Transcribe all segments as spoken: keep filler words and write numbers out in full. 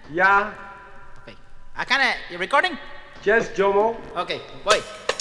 Yeah. Okay. I kinda, you recording? Yes, Jomo. Okay, voy.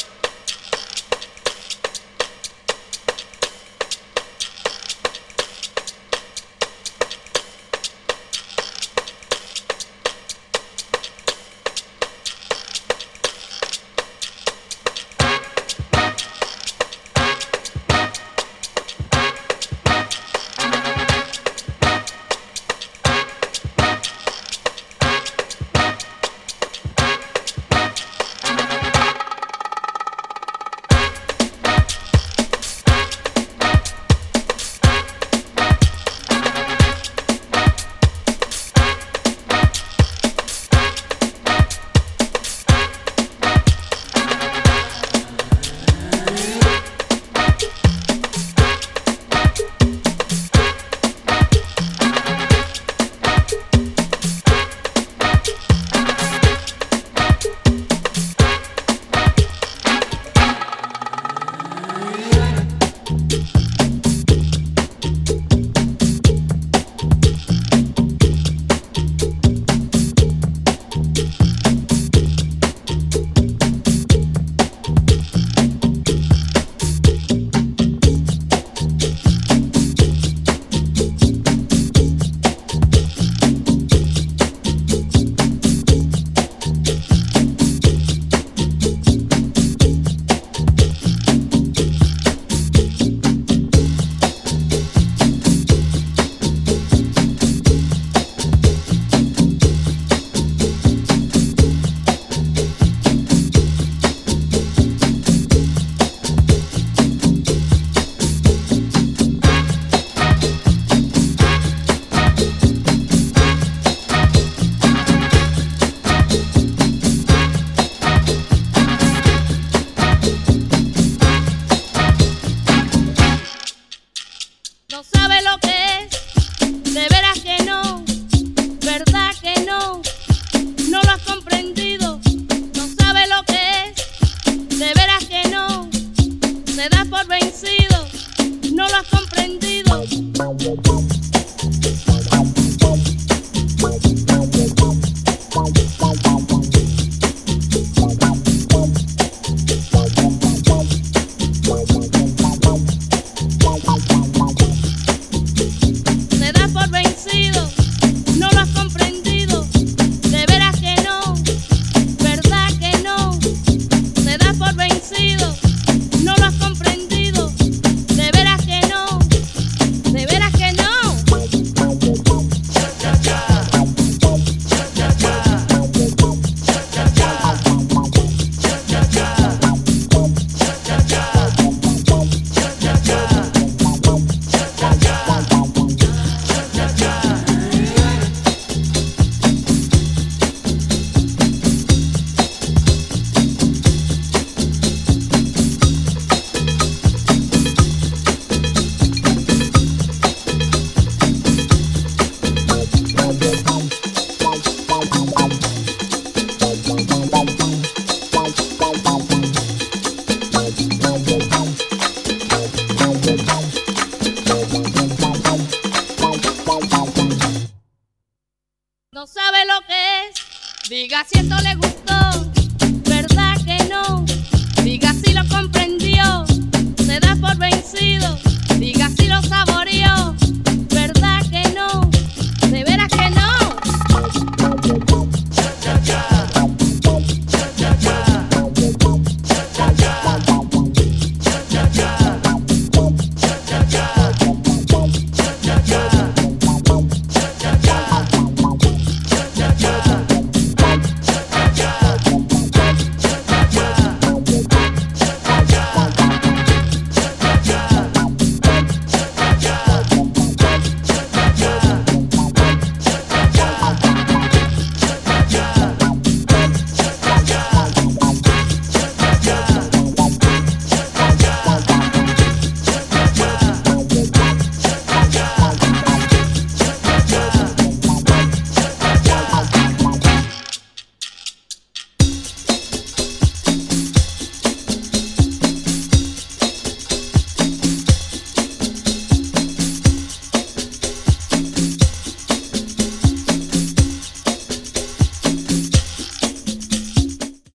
No sabe lo que es, de veras que no, verdad que no, no lo has comprendido. No sabe lo que es, de veras que no, te das por vencido, no lo has comprendido. No sabe lo que es, diga si esto le gustó, verdad que no, diga si lo comprendió, se da por vencido, diga si lo saboreó, verdad que no, de veras que no.